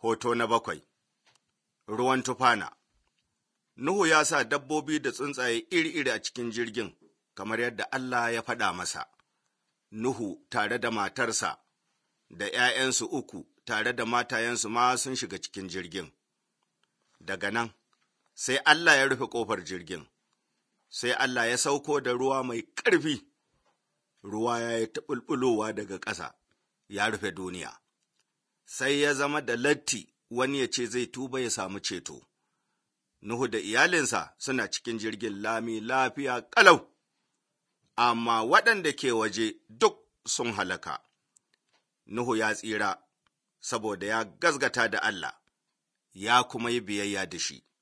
Hoto na 7. Ruwan tufana. Nuhu ya sa dabbobi da tsuntsaye iri-iri a cikin jirgin, kamar yadda Allah ya faɗa masa. Nuhu tare da matarsa da ’ya'yansu 3 tare da matayensu ma sun shiga cikin jirgin. Daga nan, sai Allah ya rufe ƙofar jirgin, sai Allah ya sauko da ruwa mai ƙarfi. Ruwa ya yi ta ɓulɓulowa daga ƙasa, ya rufe duniya. Sai ya zama da latti wani ya ce zai tuba ya samu ceto. Nuhu da iyalinsa suna cikin jirgin lami lafiya ƙalau, amma waɗanda ke waje duk sun halaka. Nuhu ya tsira saboda ya gazgata da Allah, ya kuma yi biyayya da shi.